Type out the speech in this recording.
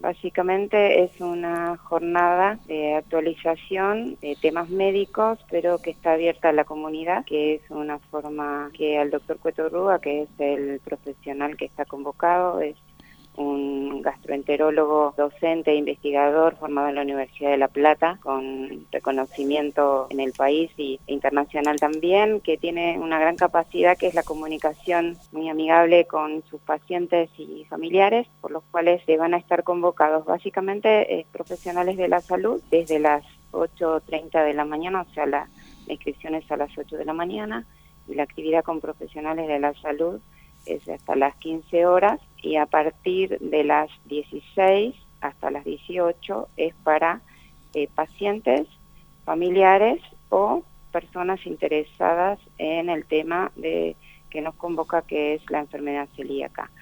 Básicamente es una jornada de actualización de temas médicos, pero que está abierta a la comunidad, que es una forma que al doctor Cueto Rúa, que es el profesional que está convocado, es un gastroenterólogo, docente e investigador formado en la Universidad de La Plata, con reconocimiento en el país e internacional también, que tiene una gran capacidad que es la comunicación muy amigable con sus pacientes y familiares, por los cuales se van a estar convocados básicamente profesionales de la salud desde las 8:30 de la mañana, o sea, la inscripción es a las 8 de la mañana, y la actividad con profesionales de la salud es hasta las 15 horas, y a partir de las 16 hasta las 18 es para pacientes, familiares o personas interesadas en el tema de que nos convoca, que es la enfermedad celíaca.